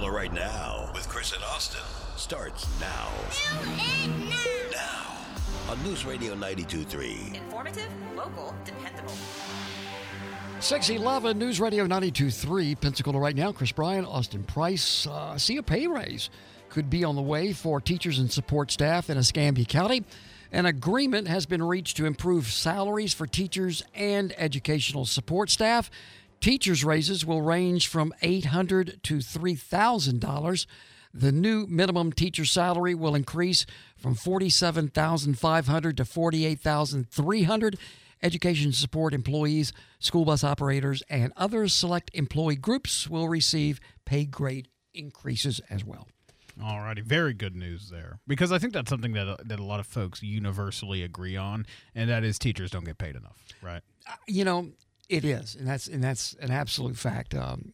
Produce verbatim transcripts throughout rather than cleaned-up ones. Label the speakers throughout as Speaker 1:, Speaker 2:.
Speaker 1: Pensacola Right Now with Chris and Austin starts now.
Speaker 2: Do it now.
Speaker 1: Now on News Radio ninety-two point three.
Speaker 3: Informative, local, dependable.
Speaker 4: six eleven News Radio ninety-two point three, Pensacola Right Now. Chris Bryan, Austin Price. Uh, see a pay raise could be on the way for teachers and support staff in Escambia County. An agreement has been reached to improve salaries for teachers and educational support staff. Teachers' raises will range from eight hundred dollars to three thousand dollars. The new minimum teacher salary will increase from forty-seven thousand five hundred dollars to forty-eight thousand three hundred dollars. Education support employees, school bus operators, and other select employee groups will receive pay grade increases as well.
Speaker 5: All righty. Very good news there. Because I think that's something that, that a lot of folks universally agree on, and that is teachers don't get paid enough, right?
Speaker 4: Uh, you know, it is, and that's and that's an absolute fact. Um,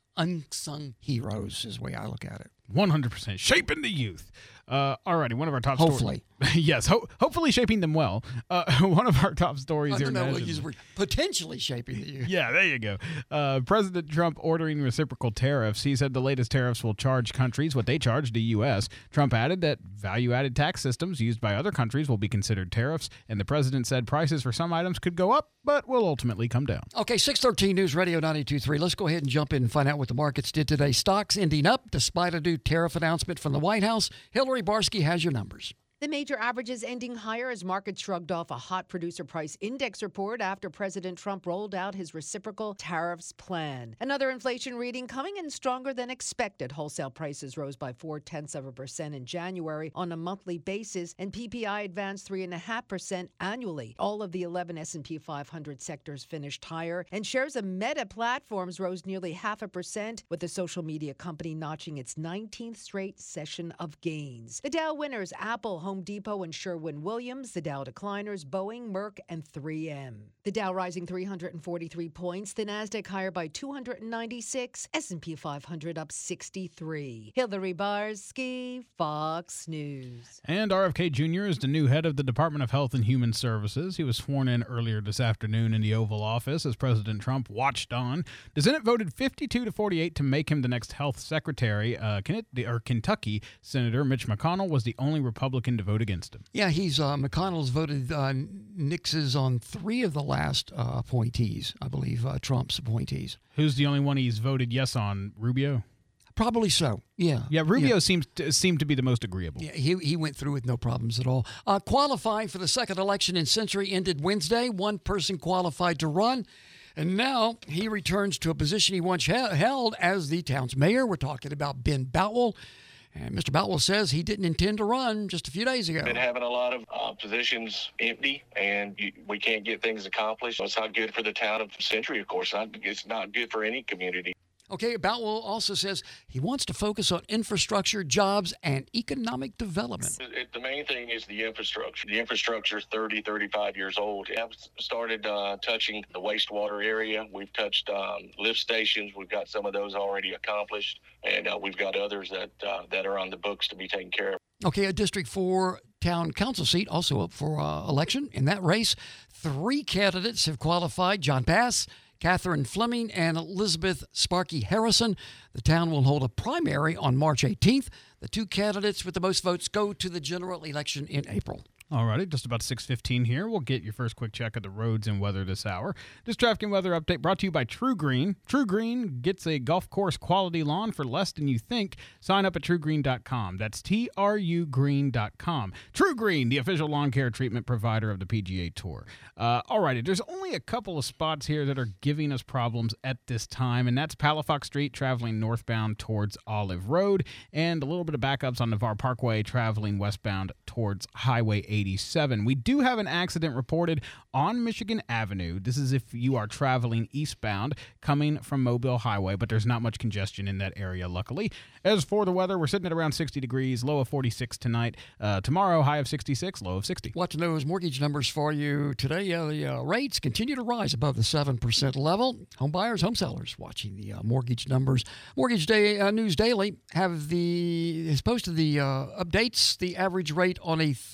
Speaker 4: unsung heroes is the way I look at it.
Speaker 5: one hundred percent. Shaping the youth. Uh, all righty. One of our top
Speaker 4: Hopefully.
Speaker 5: stories. yes. Ho- hopefully shaping them well. Uh, one of our top stories
Speaker 4: Oh,
Speaker 5: here.
Speaker 4: no, no, we'll
Speaker 5: nationally-
Speaker 4: use the word potentially shaping the youth.
Speaker 5: Yeah, there you go. Uh, President Trump ordering reciprocal tariffs. He said the latest tariffs will charge countries what they charge the U S. Trump added that value-added tax systems used by other countries will be considered tariffs, and the president said prices for some items could go up, but will ultimately come down.
Speaker 4: Okay, six thirteen News Radio ninety-two point three. Let's go ahead and jump in and find out what the markets did today. Stocks ending up despite a new tariff announcement from the White House. Hillary Barsky has your numbers.
Speaker 6: The major averages ending higher as markets shrugged off a hot producer price index report after President Trump rolled out his reciprocal tariffs plan. Another inflation reading coming in stronger than expected. Wholesale prices rose by four-tenths of a percent in January on a monthly basis, and P P I advanced three point five percent annually. All of the eleven S and P five hundred sectors finished higher, and shares of Meta Platforms rose nearly half a percent, with the social media company notching its nineteenth straight session of gains. The Dow winners, Apple, Home Depot, and Sherwin-Williams. The Dow decliners, Boeing, Merck, and three M. The Dow rising three hundred forty-three points. The Nasdaq higher by two hundred ninety-six. S and P five hundred up sixty-three. Hillary Barsky, Fox News.
Speaker 5: And R F K Junior is the new head of the Department of Health and Human Services. He was sworn in earlier this afternoon in the Oval Office as President Trump watched on. The Senate voted fifty-two to forty-eight to make him the next health secretary. Uh, or Kentucky Senator Mitch McConnell was the only Republican to vote against him.
Speaker 4: Yeah, he's uh, McConnell's voted uh, nixes on three of the last uh, appointees, I believe, uh, Trump's appointees.
Speaker 5: Who's the only one he's voted yes on? Rubio?
Speaker 4: Probably so, yeah.
Speaker 5: Yeah, Rubio
Speaker 4: yeah.
Speaker 5: seems to, seemed to be the most agreeable.
Speaker 4: Yeah, he, he went through with no problems at all. Uh, qualifying for the second election in Century ended Wednesday. One person qualified to run. And now he returns to a position he once he- held as the town's mayor. We're talking about Ben Boutwell. And Mister Boutwell says he didn't intend to run just a few days ago.
Speaker 7: Been having a lot of uh, positions empty, and you, we can't get things accomplished. It's not good for the town of Century, of course. Not, it's not good for any community.
Speaker 4: Okay, Boutwell also says he wants to focus on infrastructure, jobs, and economic development.
Speaker 7: It, the main thing is the infrastructure. The infrastructure is thirty, thirty-five years old. I've started uh, touching the wastewater area. We've touched um, lift stations. We've got some of those already accomplished, and uh, we've got others that uh, that are on the books to be taken care of.
Speaker 4: Okay, a District four town council seat also up for uh, election. In that race, three candidates have qualified. John Bass, Catherine Fleming, and Elizabeth Sparky Harrison. The town will hold a primary on March eighteenth. The two candidates with the most votes go to the general election in April.
Speaker 5: All righty, just about six fifteen here. We'll get your first quick check of the roads and weather this hour. This traffic and weather update brought to you by True Green. True Green gets a golf course quality lawn for less than you think. Sign up at true green dot com. That's T R U green dot com. True Green, the official lawn care treatment provider of the P G A Tour. Uh, all righty, there's only a couple of spots here that are giving us problems at this time, and that's Palafox Street traveling northbound towards Olive Road, and a little bit of backups on Navarre Parkway traveling westbound towards Highway eighty-seven. We do have an accident reported on Michigan Avenue. This is if you are traveling eastbound coming from Mobile Highway, but there's not much congestion in that area, luckily. As for the weather, we're sitting at around sixty degrees, low of forty-six tonight. Uh, tomorrow, high of sixty-six, low of sixty.
Speaker 4: Watching those mortgage numbers for you today. Uh, the uh, rates continue to rise above the seven percent level. Home buyers, home sellers watching the uh, mortgage numbers. Mortgage Day uh, News Daily have the has posted the uh, updates. The average rate on a thirty-year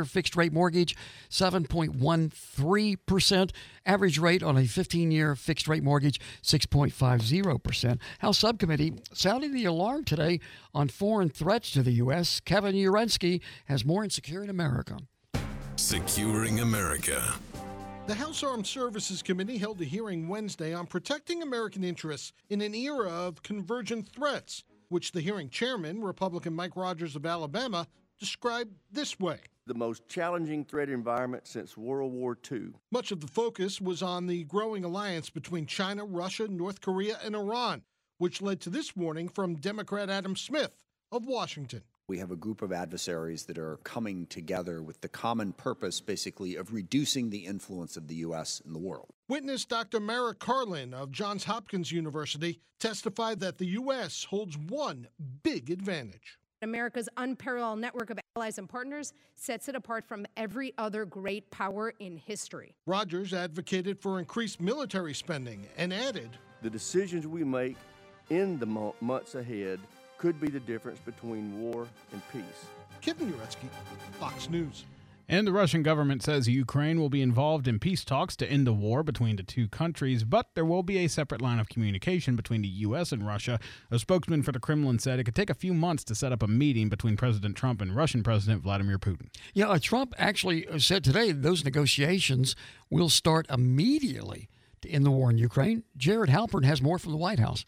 Speaker 4: ten-year fixed-rate mortgage, seven point one three percent. Average rate on a fifteen-year fixed-rate mortgage, six point five zero percent. House Subcommittee sounding the alarm today on foreign threats to the U S. Kevin Urensky has more in Securing America.
Speaker 1: Securing America.
Speaker 8: The House Armed Services Committee held a hearing Wednesday on protecting American interests in an era of convergent threats, which the hearing chairman, Republican Mike Rogers of Alabama, described this way.
Speaker 9: The most challenging threat environment since World War Two.
Speaker 8: Much of the focus was on the growing alliance between China, Russia, North Korea, and Iran, which led to this warning from Democrat Adam Smith of Washington.
Speaker 10: We have a group of adversaries that are coming together with the common purpose, basically, of reducing the influence of the U S in the world.
Speaker 8: Witness Doctor Mara Carlin of Johns Hopkins University testified that the U S holds one big advantage.
Speaker 11: America's unparalleled network of allies and partners sets it apart from every other great power in history.
Speaker 8: Rogers advocated for increased military spending and added,
Speaker 9: The decisions we make in the mo- months ahead could be the difference between war and peace.
Speaker 8: Kevin Uretsky, Fox News.
Speaker 5: And the Russian government says Ukraine will be involved in peace talks to end the war between the two countries, but there will be a separate line of communication between the U S and Russia. A spokesman for the Kremlin said it could take a few months to set up a meeting between President Trump and Russian President Vladimir Putin.
Speaker 4: Yeah, uh, Trump actually said today those negotiations will start immediately to end the war in Ukraine. Jared Halpern has more from the White House.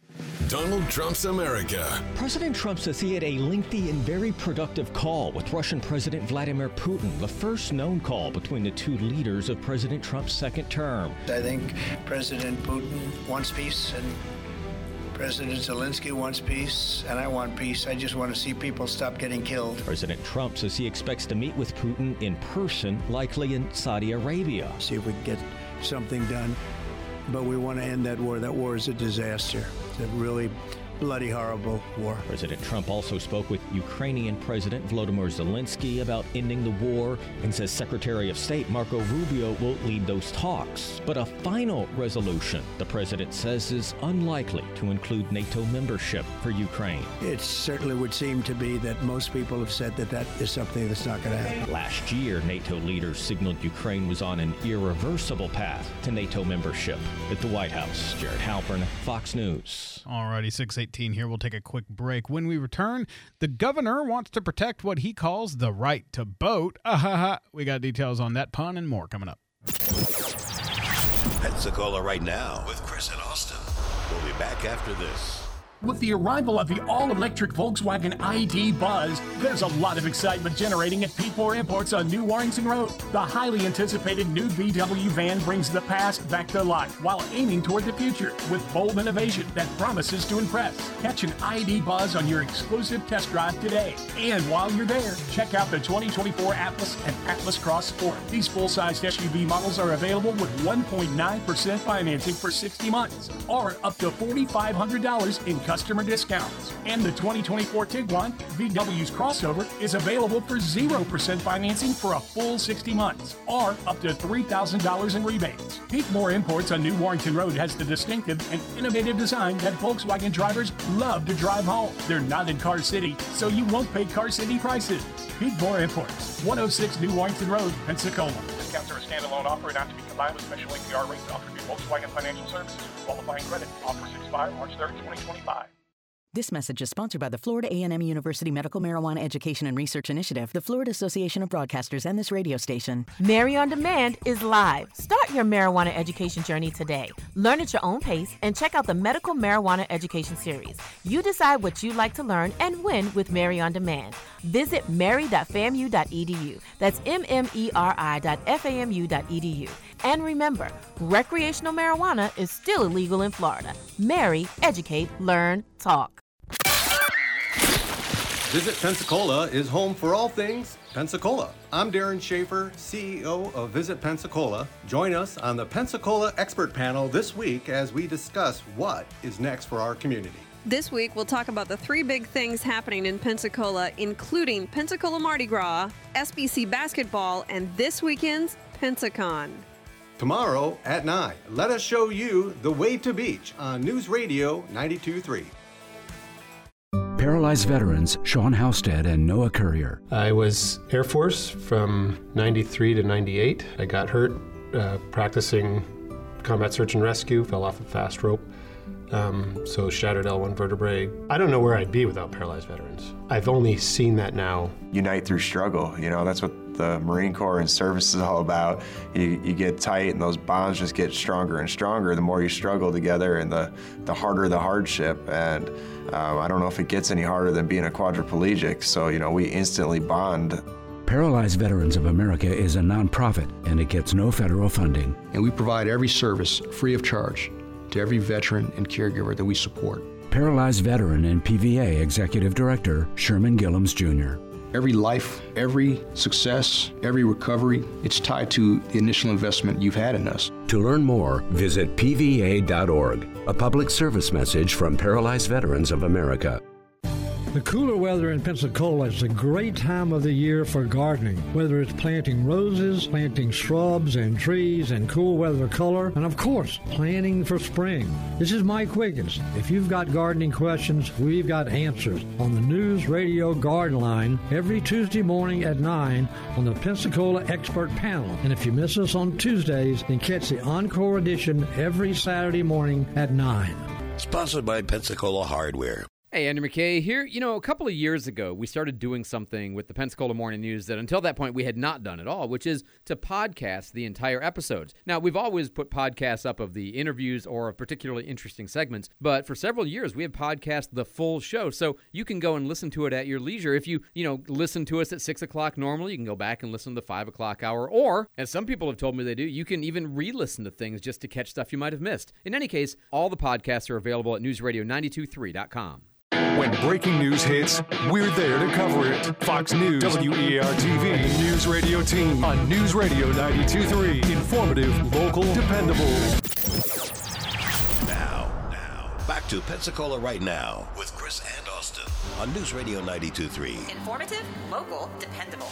Speaker 1: Donald Trump's America.
Speaker 12: President Trump says he had a lengthy and very productive call with Russian President Vladimir Putin, the first known call between the two leaders of President Trump's second term.
Speaker 13: I think President Putin wants peace and President Zelensky wants peace, and I want peace. I just want to see people stop getting killed.
Speaker 12: President Trump says he expects to meet with Putin in person, likely in Saudi Arabia.
Speaker 13: See if we can get something done. But we want to end that war. That war is a disaster. It's a really bloody, horrible war.
Speaker 12: President Trump also spoke with Ukrainian President Volodymyr Zelensky about ending the war and says Secretary of State Marco Rubio will lead those talks. But a final resolution, the president says, is unlikely to include NATO membership for Ukraine.
Speaker 13: It certainly would seem to be that most people have said that that is something that's not going to happen.
Speaker 12: Last year, NATO leaders signaled Ukraine was on an irreversible path to NATO membership. At the White House, Jared Halpern, Fox News.
Speaker 5: Alrighty, six eighteen here. We'll take a quick break. When we return, the governor wants to protect what he calls the right to vote. Ah, we got details on that pun and more coming up.
Speaker 1: Pensacola Right Now with Chris and Austin. We'll be back after this.
Speaker 14: With the arrival of the all-electric Volkswagen I D Buzz, there's a lot of excitement generating at Pete Moore Imports on New Warrington Road. The highly anticipated new V W van brings the past back to life while aiming toward the future with bold innovation that promises to impress. Catch an I D Buzz on your exclusive test drive today. And while you're there, check out the twenty twenty-four Atlas and Atlas Cross Sport. These full-sized S U V models are available with one point nine percent financing for sixty months or up to four thousand five hundred dollars in customer discounts. And the twenty twenty-four Tiguan, V W's crossover, is available for zero percent financing for a full sixty months, or up to three thousand dollars in rebates. Pete Moore Imports on New Warrington Road has the distinctive and innovative design that Volkswagen drivers love to drive home. They're not in Car City, so you won't pay Car City prices. Pete Moore Imports, one oh six New Warrington Road, Pensacola.
Speaker 15: Discounts are a standalone offer not to be combined with special A P R rates offered through Volkswagen Financial Services with qualifying credit. Offers expire March third, twenty twenty-five.
Speaker 16: This message is sponsored by the Florida A and M University Medical Marijuana Education and Research Initiative, the Florida Association of Broadcasters, and this radio station.
Speaker 17: Mary on Demand is live. Start your marijuana education journey today. Learn at your own pace and check out the Medical Marijuana Education Series. You decide what you'd like to learn and when with Mary on Demand. Visit mary dot famu dot e d u. That's M M E R I dot F A M U dot e d u. And remember, recreational marijuana is still illegal in Florida. Mary, educate, learn, talk.
Speaker 18: Visit Pensacola is home for all things Pensacola. I'm Darren Schaefer, C E O of Visit Pensacola. Join us on the Pensacola Expert Panel this week as we discuss what is next for our community.
Speaker 19: This week, we'll talk about the three big things happening in Pensacola, including Pensacola Mardi Gras, S B C basketball, and this weekend's Pensacon.
Speaker 18: Tomorrow at nine, let us show you the way to beach on News Radio ninety-two point three.
Speaker 20: Paralyzed veterans Sean Halstead and Noah Courier.
Speaker 21: I was Air Force from ninety-three to ninety-eight. I got hurt uh, practicing combat search and rescue, fell off a fast rope. Um, so shattered L one vertebrae. I don't know where I'd be without paralyzed veterans. I've only seen that now.
Speaker 22: Unite through struggle, you know, that's what the Marine Corps and service is all about. You, you get tight and those bonds just get stronger and stronger the more you struggle together, and the, the harder the hardship. And um, I don't know if it gets any harder than being a quadriplegic, so, you know, we instantly bond.
Speaker 20: Paralyzed Veterans of America is a nonprofit, and it gets no federal funding.
Speaker 23: And we provide every service free of charge to every veteran and caregiver that we support.
Speaker 20: Paralyzed veteran and P V A Executive Director Sherman Gillums Junior
Speaker 23: Every life, every success, every recovery, it's tied to the initial investment you've had in us.
Speaker 24: To learn more, visit P V A dot org, a public service message from Paralyzed Veterans of America.
Speaker 25: The cooler weather in Pensacola is a great time of the year for gardening, whether it's planting roses, planting shrubs and trees and cool weather color, and of course, planning for spring. This is Mike Wiggins. If you've got gardening questions, we've got answers on the News Radio Garden Line every Tuesday morning at nine on the Pensacola Expert Panel. And if you miss us on Tuesdays, then catch the encore edition every Saturday morning at nine.
Speaker 1: Sponsored by Pensacola Hardware.
Speaker 26: Hey, Andrew McKay here. You know, a couple of years ago, we started doing something with the Pensacola Morning News that until that point we had not done at all, which is to podcast the entire episodes. Now, we've always put podcasts up of the interviews or of particularly interesting segments, but for several years we have podcast the full show, so you can go and listen to it at your leisure. If you, you know, listen to us at six o'clock normally, you can go back and listen to the five o'clock hour, or, as some people have told me they do, you can even re-listen to things just to catch stuff you might have missed. In any case, all the podcasts are available at news radio nine two three dot com.
Speaker 27: When breaking news hits, we're there to cover it. Fox News, W E A R T V, News Radio Team on News Radio ninety-two point three. Informative, local, dependable.
Speaker 1: Now, now, back to Pensacola Right Now with Chris and Austin on News Radio ninety-two point three.
Speaker 3: Informative, local, dependable.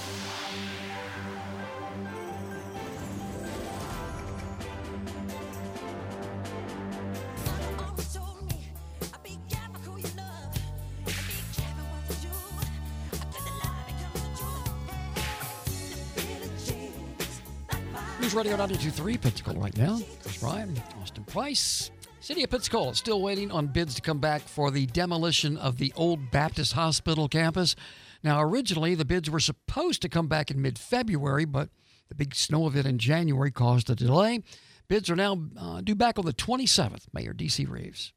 Speaker 4: News Radio ninety-two point three, Pensacola Right Now. Chris Bryan, Austin Price. City of Pensacola still waiting on bids to come back for the demolition of the old Baptist Hospital campus. Now, originally, the bids were supposed to come back in mid-February, but the big snow event in January caused a delay. Bids are now uh, due back on the twenty-seventh. Mayor D C. Reeves.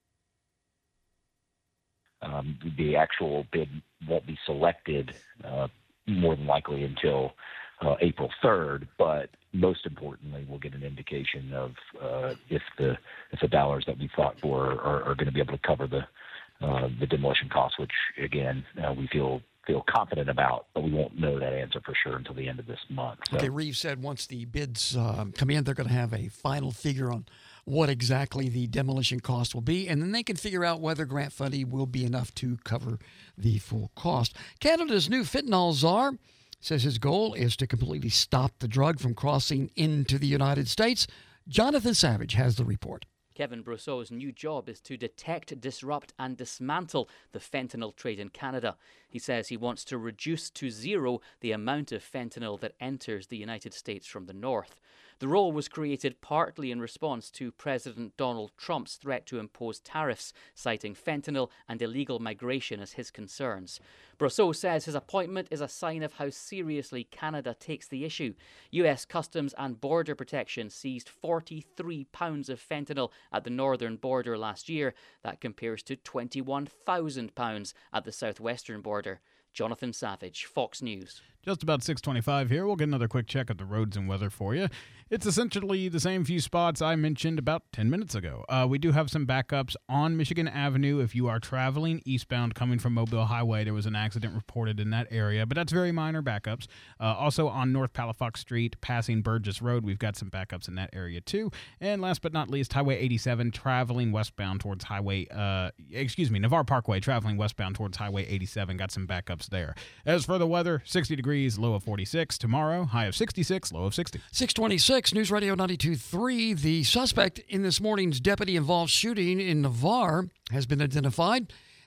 Speaker 28: Um, the actual bid won't be selected uh, more than likely until uh, April third, but most importantly, we'll get an indication of uh, if the if the dollars that we fought for are, are going to be able to cover the uh, the demolition costs, which again uh, we feel feel confident about, but we won't know that answer for sure until the end of this month. So.
Speaker 4: Okay, Reeves said once the bids um, come in, they're going to have a final figure on what exactly the demolition cost will be, and then they can figure out whether grant funding will be enough to cover the full cost. Canada's new fentanyl czar says his goal is to completely stop the drug from crossing into the United States. Jonathan Savage has the report.
Speaker 29: Kevin Brousseau's new job is to detect, disrupt and dismantle the fentanyl trade in Canada. He says he wants to reduce to zero the amount of fentanyl that enters the United States from the north. The role was created partly in response to President Donald Trump's threat to impose tariffs, citing fentanyl and illegal migration as his concerns. Brousseau says his appointment is a sign of how seriously Canada takes the issue. U S Customs and Border Protection seized forty-three pounds of fentanyl at the northern border last year. That compares to twenty-one thousand pounds at the southwestern border. Jonathan Savage, Fox News.
Speaker 5: Just about six twenty-five here. We'll get another quick check of the roads and weather for you. It's essentially the same few spots I mentioned about ten minutes ago. Uh, we do have some backups on Michigan Avenue. If you are traveling eastbound coming from Mobile Highway, there was an accident reported in that area, but that's very minor backups. Uh, also on North Palafox Street, passing Burgess Road, we've got some backups in that area too. And last but not least, Highway eighty-seven traveling westbound towards Highway, uh, excuse me, Navarre Parkway traveling westbound towards Highway eighty-seven. Got some backups there. As for the weather, sixty degrees, low of forty-six. Tomorrow, high of sixty-six, low of sixty.
Speaker 4: six twenty-six, News Radio ninety-two point three. The suspect in this morning's deputy-involved shooting in Navarre has been identified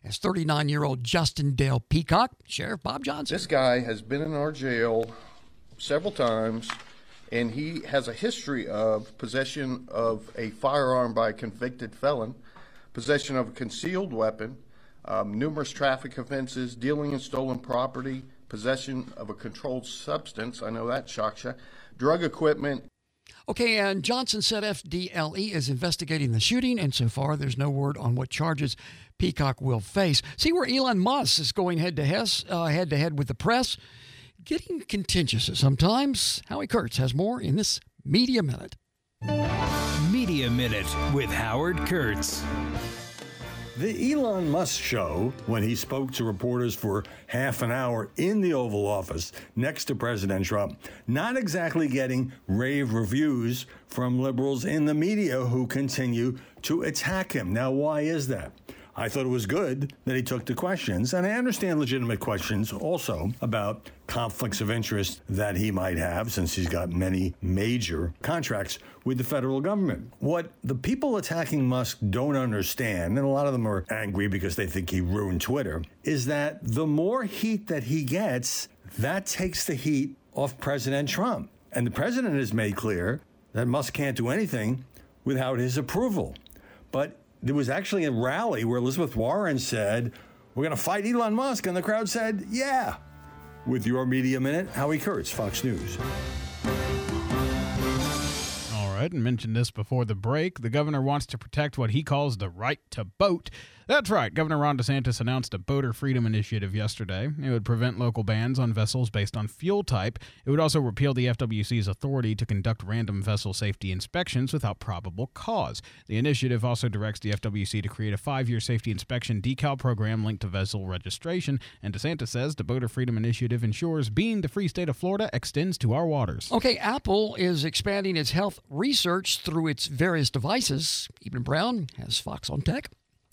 Speaker 4: as thirty-nine-year-old Justin Dale Peacock. Sheriff Bob Johnson.
Speaker 2: This guy has been in our jail several times, and he has a history of possession of a firearm by a convicted felon, possession of a concealed weapon, um, numerous traffic offenses, dealing in stolen property, possession of a controlled substance, I know that shocks you, drug equipment.
Speaker 4: Okay, and Johnson said F D L E is investigating the shooting, and so far there's no word on what charges Peacock will face. See where Elon Musk is going head-to-head uh, head-to-head with the press. Getting contentious sometimes. Howie Kurtz has more in this Media Minute.
Speaker 6: Media Minute with Howard Kurtz.
Speaker 7: The Elon Musk show, when he spoke to reporters for half an hour in the Oval Office next to President Trump, not exactly getting rave reviews from liberals in the media who continue to attack him. Now, why is that? I thought it was good that he took the questions, and I understand legitimate questions also about conflicts of interest that he might have since he's got many major contracts with the federal government. What the people attacking Musk don't understand, and a lot of them are angry because they think he ruined Twitter, is that the more heat that he gets, that takes the heat off President Trump. And the president has made clear that Musk can't do anything without his approval. But there was actually a rally where Elizabeth Warren said, we're going to fight Elon Musk. And the crowd said, yeah. With your Media Minute, Howie Kurtz, Fox News.
Speaker 5: All right, and mentioned this before the break. The governor wants to protect what he calls the right to boat. That's right. Governor Ron DeSantis announced a boater freedom initiative yesterday. It would prevent local bans on vessels based on fuel type. It would also repeal the F W C's authority to conduct random vessel safety inspections without probable cause. The initiative also directs the F W C to create a five-year safety inspection decal program linked to vessel registration. And DeSantis says the boater freedom initiative ensures being the free state of Florida extends to our waters.
Speaker 4: Okay, Apple is expanding its health research through its various devices. Eben Brown has Fox on Tech.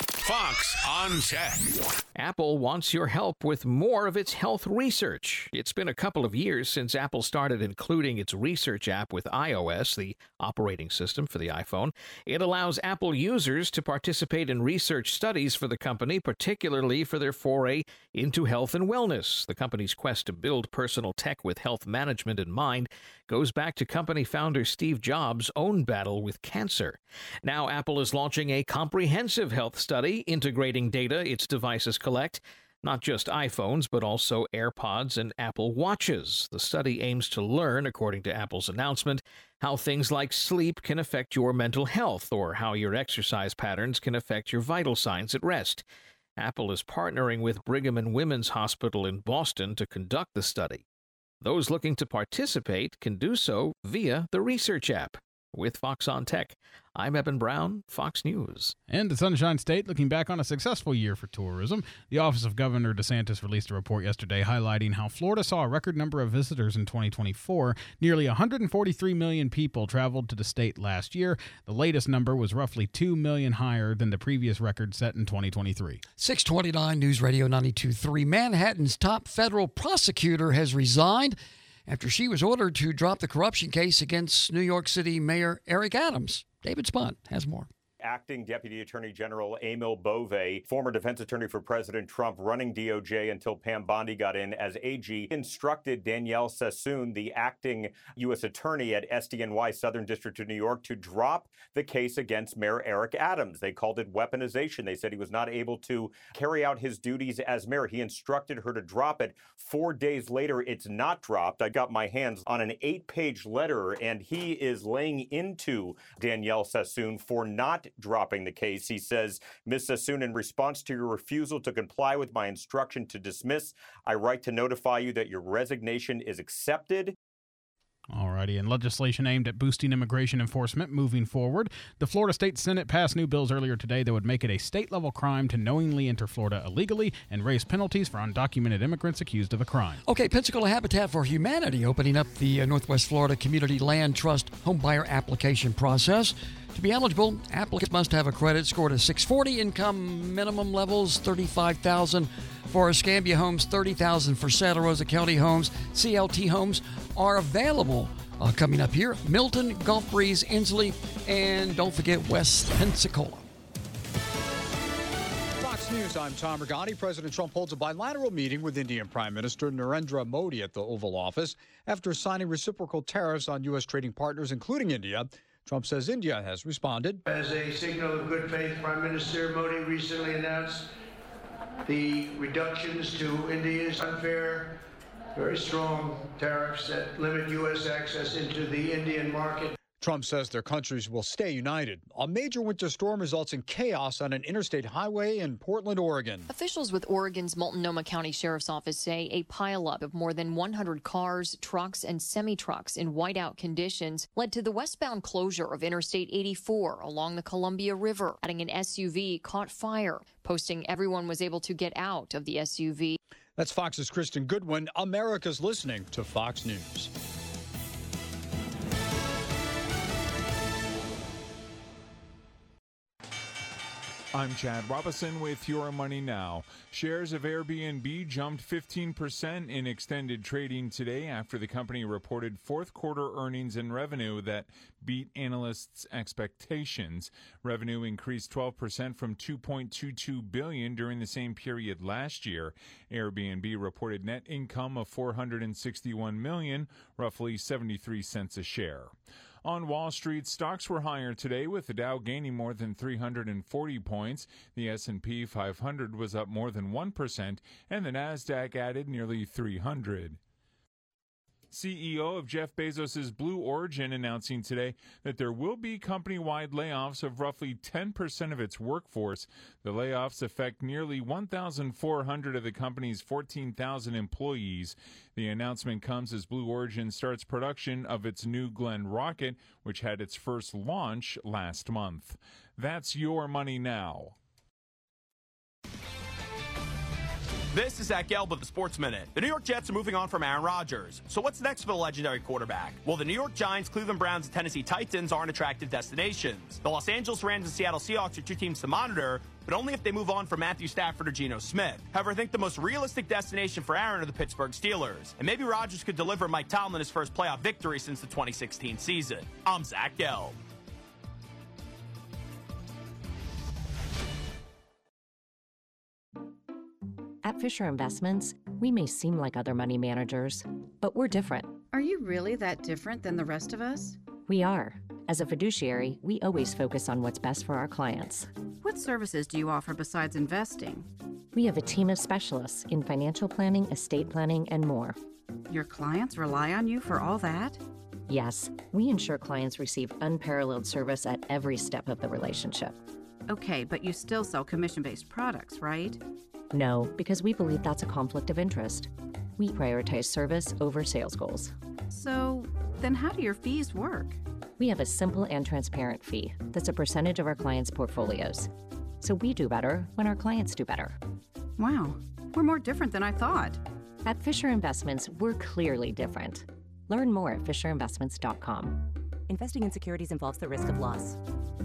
Speaker 8: Fox on Tech.
Speaker 9: Apple wants your help with more of its health research. It's been a couple of years since Apple started including its research app with iOS, the operating system for the iPhone. It allows Apple users to participate in research studies for the company, particularly for their foray into health and wellness. The company's quest to build personal tech with health management in mind goes back to company founder Steve Jobs' own battle with cancer. Now Apple is launching a comprehensive health study integrating data its devices collect, not just iPhones, but also AirPods and Apple Watches. The study aims to learn, according to Apple's announcement, how things like sleep can affect your mental health or how your exercise patterns can affect your vital signs at rest. Apple is partnering with Brigham and Women's Hospital in Boston to conduct the study. Those looking to participate can do so via the research app. With Fox on Tech, I'm Eben Brown, Fox News.
Speaker 5: And the Sunshine State looking back on a successful year for tourism. The Office of Governor DeSantis released a report yesterday highlighting how Florida saw a record number of visitors in twenty twenty-four. Nearly one hundred forty-three million people traveled to the state last year. The latest number was roughly two million higher than the previous record set in twenty twenty-three.
Speaker 4: six twenty-nine News Radio ninety-two point three. Manhattan's top federal prosecutor has resigned after she was ordered to drop the corruption case against New York City Mayor Eric Adams. David Spunt has more.
Speaker 10: Acting Deputy Attorney General Emil Bove, former defense attorney for President Trump, running D O J until Pam Bondi got in as A G, instructed Danielle Sassoon, the acting U S attorney at S D N Y Southern District of New York, to drop the case against Mayor Eric Adams. They called it weaponization. They said he was not able to carry out his duties as mayor. He instructed her to drop it. Four days later, it's not dropped. I got my hands on an eight-page letter, and he is laying into Danielle Sassoon for not dropping the case. He says, Miz Sassoon, in response to your refusal to comply with my instruction to dismiss, I write to notify you that your resignation is accepted.
Speaker 5: Alrighty, and legislation aimed at boosting immigration enforcement moving forward. The Florida State Senate passed new bills earlier today that would make it a state-level crime to knowingly enter Florida illegally and raise penalties for undocumented immigrants accused of a crime.
Speaker 4: Okay, Pensacola Habitat for Humanity opening up the uh, Northwest Florida Community Land Trust homebuyer application process. To be eligible, applicants must have a credit score to six forty, income minimum levels thirty-five thousand dollars for Escambia Homes, thirty thousand dollars for Santa Rosa County Homes. C L T Homes are available uh, coming up here. Milton, Gulf Breeze, Inslee, and don't forget West Pensacola.
Speaker 9: Fox
Speaker 11: News, I'm Tom Regani. President Trump holds a bilateral meeting with Indian Prime Minister Narendra Modi at the Oval Office after signing reciprocal tariffs on U S trading partners, including India. Trump says India has responded.
Speaker 12: As a signal of good faith, Prime Minister Modi recently announced the reductions to India's unfair, very strong tariffs that limit U S access into the Indian market.
Speaker 11: Trump says their countries will stay united. A major winter storm results in chaos on an interstate highway in Portland, Oregon.
Speaker 13: Officials with Oregon's Multnomah County Sheriff's Office say a pileup of more than one hundred cars, trucks, and semi-trucks in whiteout conditions led to the westbound closure of Interstate eighty-four along the Columbia River. Adding an S U V caught fire, posting everyone was able to get out of the S U V.
Speaker 11: That's Fox's Kristen Goodwin. America's listening to Fox News.
Speaker 14: I'm Chad Robinson with Your Money Now. Shares of Airbnb jumped fifteen percent in extended trading today after the company reported fourth quarter earnings and revenue that beat analysts' expectations. Revenue increased twelve percent from two point two two billion dollars during the same period last year. Airbnb reported net income of four hundred sixty-one million dollars, roughly seventy-three cents a share. On Wall Street, stocks were higher today, with the Dow gaining more than three hundred forty points. The S and P five hundred was up more than one percent, and the Nasdaq added nearly three hundred. C E O of Jeff Bezos' Blue Origin announcing today that there will be company-wide layoffs of roughly ten percent of its workforce. The layoffs affect nearly one thousand four hundred of the company's fourteen thousand employees. The announcement comes as Blue Origin starts production of its New Glenn rocket, which had its first launch last month. That's Your Money Now.
Speaker 15: This is Zach Gelb with the Sports Minute. The New York Jets are moving on from Aaron Rodgers. So what's next for the legendary quarterback? Well, the New York Giants, Cleveland Browns, and Tennessee Titans aren't attractive destinations. The Los Angeles Rams and Seattle Seahawks are two teams to monitor, but only if they move on from Matthew Stafford or Geno Smith. However, I think the most realistic destination for Aaron are the Pittsburgh Steelers. And maybe Rodgers could deliver Mike Tomlin his first playoff victory since the twenty sixteen season. I'm Zach Gelb.
Speaker 16: At Fisher Investments, we may seem like other money managers, but we're different.
Speaker 17: Are you really that different than the rest of us?
Speaker 16: We are. As a fiduciary, we always focus on what's best for our clients.
Speaker 17: What services do you offer besides investing?
Speaker 16: We have a team of specialists in financial planning, estate planning, and more.
Speaker 17: Your clients rely on you for all that?
Speaker 16: Yes, we ensure clients receive unparalleled service at every step of the relationship.
Speaker 17: Okay, but you still sell commission-based products, right?
Speaker 16: No, because we believe that's a conflict of interest. We prioritize service over sales goals.
Speaker 17: So, then how do your fees work?
Speaker 16: We have a simple and transparent fee that's a percentage of our clients' portfolios. So we do better when our clients do better.
Speaker 17: Wow, we're more different than I thought.
Speaker 16: At Fisher Investments, we're clearly different. Learn more at fisher investments dot com.
Speaker 18: Investing in securities involves the risk of loss.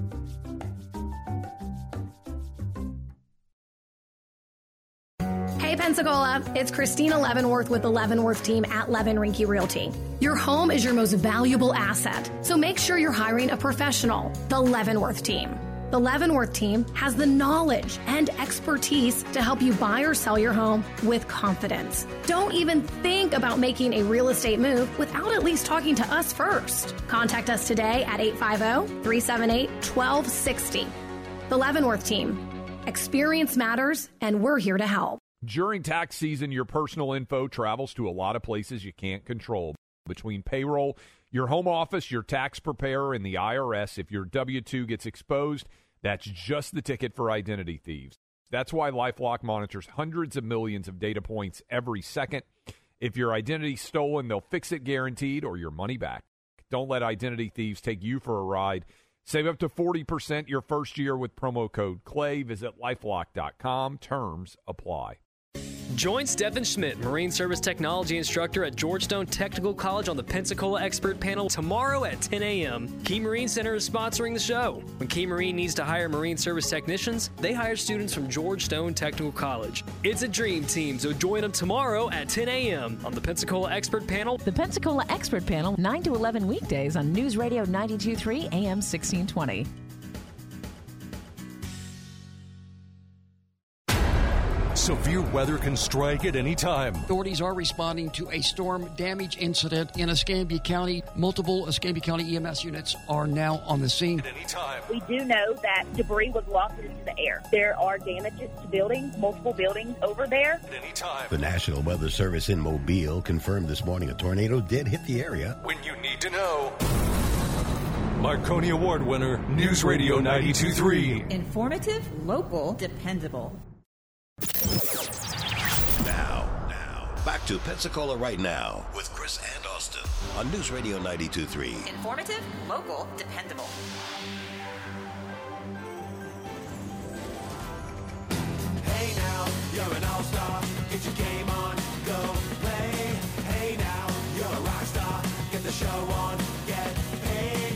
Speaker 19: Hey Pensacola, it's Christina Leavenworth with the Leavenworth team at Levin Rinke Realty. Your home is your most valuable asset, so make sure you're hiring a professional, the Leavenworth team. The Leavenworth team has the knowledge and expertise to help you buy or sell your home with confidence. Don't even think about making a real estate move without at least talking to us first. Contact us today at eight five zero, three seven eight, one two six zero. The Leavenworth team. Experience matters, and we're here to help.
Speaker 30: During tax season, your personal info travels to a lot of places you can't control. Between payroll, your home office, your tax preparer, and the I R S, if your W two gets exposed, that's just the ticket for identity thieves. That's why LifeLock monitors hundreds of millions of data points every second. If your identity's stolen, they'll fix it guaranteed or your money back. Don't let identity thieves take you for a ride. Save up to forty percent your first year with promo code CLAY. Visit lifelock dot com. Terms apply.
Speaker 31: Join Stephen Schmidt, Marine Service Technology Instructor at Georgetown Technical College on the Pensacola Expert Panel tomorrow at ten a.m. Key Marine Center is sponsoring the show. When Key Marine needs to hire Marine Service technicians, they hire students from Georgetown Technical College. It's a dream team, so join them tomorrow at ten a.m. on the Pensacola Expert Panel.
Speaker 32: The Pensacola Expert Panel, nine to eleven weekdays on News Radio ninety-two point three A M sixteen twenty.
Speaker 1: Severe weather can strike at any time.
Speaker 4: Authorities are responding to a storm damage incident in Escambia County. Multiple Escambia County E M S units are now on the scene.
Speaker 1: At any time.
Speaker 3: We do know that debris was launched into the air. There are damages to buildings, multiple buildings over there.
Speaker 1: At any time.
Speaker 20: The National Weather Service in Mobile confirmed this morning a tornado did hit the area.
Speaker 1: When you need to know. Marconi Award winner, News Radio ninety-two point three.
Speaker 21: Informative, local, dependable.
Speaker 20: Now, now, back to Pensacola Right Now with Chris and Austin on News Radio ninety-two point three.
Speaker 21: Informative, local, dependable.
Speaker 22: Hey now, you're an all-star. Get your game on, go play. Hey now, you're a rock star. Get the show on, get paid.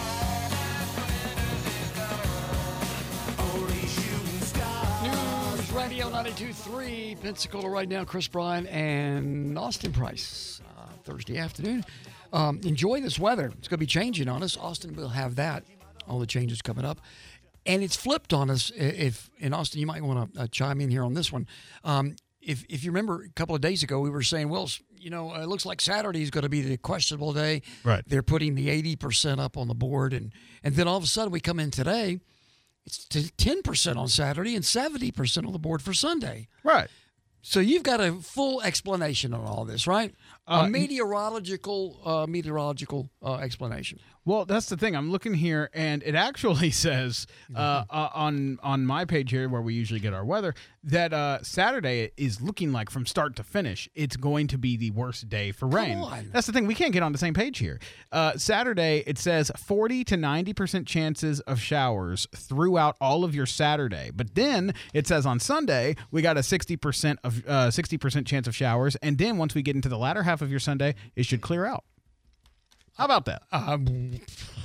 Speaker 22: Only shooting stars.
Speaker 4: News Radio ninety-two point three, Pensacola Right Now. Chris Bryan and Austin Price. Uh, Thursday afternoon. Um, enjoy this weather. It's going to be changing on us. Austin will have that. All the changes coming up. And it's flipped on us. If in Austin, you might want to uh, chime in here on this one. Um, if if you remember a couple of days ago, we were saying, well, you know, it looks like Saturday is going to be the questionable day.
Speaker 5: Right.
Speaker 4: They're putting the eighty percent up on the board, and and then all of a sudden we come in today, it's ten percent on Saturday and seventy percent on the board for Sunday.
Speaker 5: Right.
Speaker 4: So you've got a full explanation on all this, right?
Speaker 5: Uh,
Speaker 4: a meteorological uh, meteorological uh, explanation.
Speaker 5: Well, that's the thing. I'm looking here, and it actually says uh, uh, on on my page here, where we usually get our weather, that uh, Saturday is looking like from start to finish, it's going to be the worst day for rain.
Speaker 4: on.
Speaker 5: That's the thing. We can't get on the same page here. Uh, Saturday, it says forty to ninety percent chances of showers throughout all of your Saturday. But then it says on Sunday, we got a sixty percent of uh, sixty percent chance of showers. And then once we get into the latter half of your Sunday, it should clear out. How about that?
Speaker 4: Um,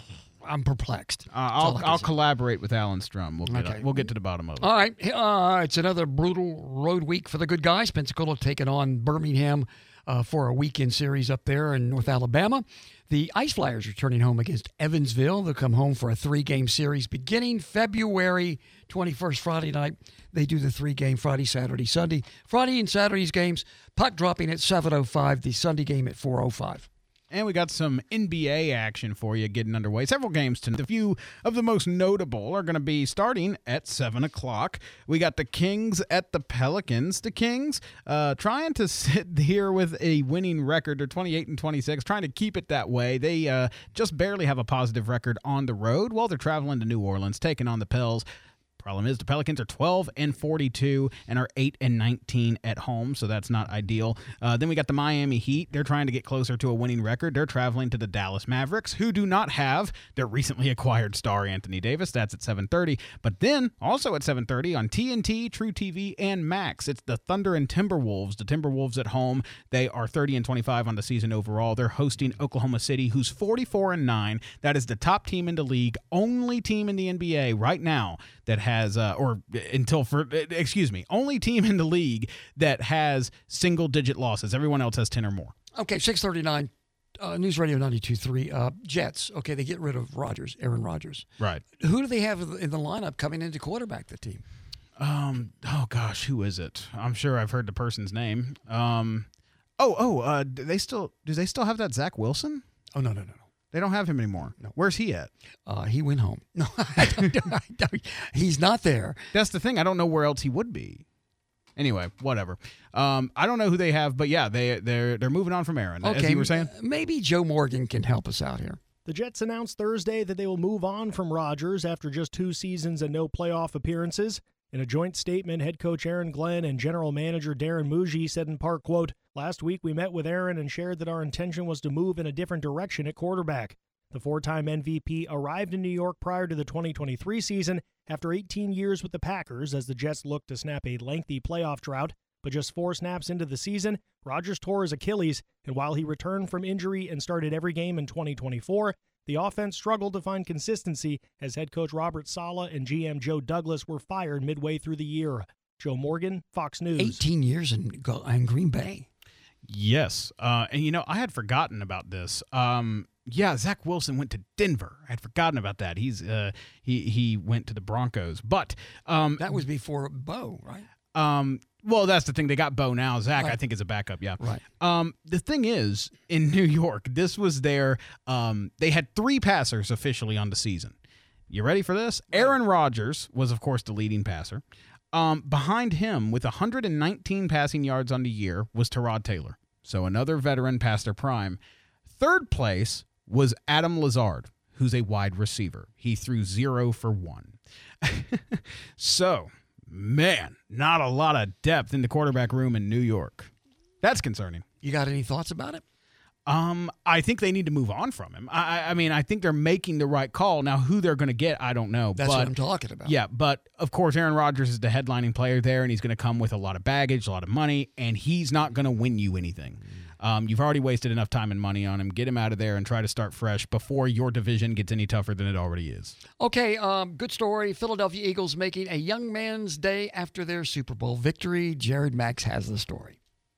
Speaker 4: I'm perplexed.
Speaker 5: Uh, I'll I'll collaborate with Alan Strum. We'll get,
Speaker 4: Okay.
Speaker 5: we'll get to the bottom of it.
Speaker 4: All right. Uh, it's another brutal road week for the good guys. Pensacola taking on Birmingham uh, for a weekend series up there in North Alabama. The Ice Flyers are turning home against Evansville. They'll come home for a three-game series beginning February twenty-first, Friday night. They do the three-game Friday, Saturday, Sunday. Friday and Saturday's games, puck dropping at seven oh five, the Sunday game at four oh five.
Speaker 5: And we got some N B A action for you getting underway. Several games tonight. A few of the most notable are going to be starting at seven o'clock. We got the Kings at the Pelicans. The Kings uh, trying to sit here with a winning record. They're twenty-eight and twenty-six, trying to keep it that way. They uh, just barely have a positive record on the road while they're traveling to New Orleans, taking on the Pels. Problem is, the Pelicans are twelve and forty-two and are eight and nineteen at home, so that's not ideal. Uh, then we got the Miami Heat. They're trying to get closer to a winning record. They're traveling to the Dallas Mavericks, who do not have their recently acquired star Anthony Davis. That's at seven thirty. But then, also at seven thirty on T N T, True T V, and Max, it's the Thunder and Timberwolves. The Timberwolves at home. They are thirty and twenty-five on the season overall. They're hosting Oklahoma City, who's forty-four and nine. That is the top team in the league, only team in the N B A right now that has, uh, or until for, excuse me, only team in the league that has single-digit losses. Everyone else has ten or more.
Speaker 4: Okay, six thirty-nine, uh, News Radio ninety-two point three. Uh, Jets, okay, they get rid of Rodgers, Aaron Rodgers.
Speaker 5: Right.
Speaker 4: Who do they have in the lineup coming in to quarterback the team?
Speaker 5: Um. Oh, gosh, who is it? I'm sure I've heard the person's name. Um. Oh, oh, uh, do they still, do they still have that Zach Wilson?
Speaker 4: Oh, no, no, no, no.
Speaker 5: They don't have him anymore.
Speaker 4: No.
Speaker 5: Where's he at?
Speaker 4: Uh, he went home. No, I don't, I don't, he's not there.
Speaker 5: That's the thing. I don't know where else he would be. Anyway, whatever. Um, I don't know who they have, but yeah, they they're they're moving on from Aaron.
Speaker 4: Okay,
Speaker 5: as you were saying.
Speaker 4: Maybe Joe Morgan can help us out here.
Speaker 23: The Jets announced Thursday that they will move on from Rodgers after just two seasons and no playoff appearances. In a joint statement, head coach Aaron Glenn and general manager Darren Muji said in part, quote, "Last week we met with Aaron and shared that our intention was to move in a different direction at quarterback. The four-time M V P arrived in New York prior to the twenty twenty-three season after eighteen years with the Packers as the Jets looked to snap a lengthy playoff drought. But just four snaps into the season, Rodgers tore his Achilles, and while he returned from injury and started every game in twenty twenty-four, the offense struggled to find consistency as head coach Robert Saleh and G M Joe Douglas were fired midway through the year." Joe Morgan, Fox News.
Speaker 4: eighteen years in, in Green Bay.
Speaker 5: Yes. Uh, and, you know, I had forgotten about this. Um, yeah, Zach Wilson went to Denver. I had forgotten about that. He's uh, he he went to the Broncos. But um,
Speaker 4: that was before Bo, right?
Speaker 5: Um, Well, that's the thing. They got Bo now. Zach,
Speaker 4: Right.
Speaker 5: I think, is a backup. Yeah.
Speaker 4: Right.
Speaker 5: Um, the thing is, in New York, this was their. Um, they had three passers officially on the season. You ready for this? Aaron Rodgers was, of course, the leading passer. Um, behind him, with one hundred nineteen passing yards on the year, was Tyrod Taylor. So another veteran past their prime. Third place was Adam Lazard, who's a wide receiver. He threw zero for one. So, man, not a lot of depth in the quarterback room in New York. That's concerning.
Speaker 4: You got any thoughts about it?
Speaker 5: Um, I think they need to move on from him. I, I mean, I think they're making the right call. Now, who they're going to get, I don't know.
Speaker 4: That's
Speaker 5: but,
Speaker 4: what I'm talking about.
Speaker 5: Yeah, but of course, Aaron Rodgers is the headlining player there, and he's going to come with a lot of baggage, a lot of money, and he's not going to win you anything. Um, you've already wasted enough time and money on him. Get him out of there and try to start fresh before your division gets any tougher than it already is.
Speaker 4: Okay, um, good story. Philadelphia Eagles making a young man's day after their Super Bowl victory. Jared Max has the story.